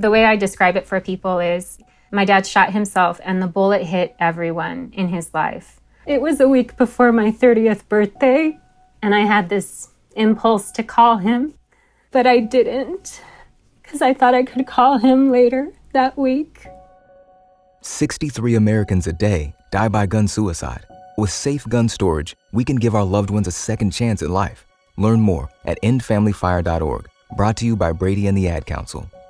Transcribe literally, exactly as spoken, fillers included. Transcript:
The way I describe it for people is my dad shot himself and the bullet hit everyone in his life. It was a week before my thirtieth birthday, and I had this impulse to call him, but I didn't because I thought I could call him later that week. sixty-three Americans a day die by gun suicide. With safe gun storage, we can give our loved ones a second chance at life. Learn more at end family fire dot org. Brought to you by Brady and the Ad Council.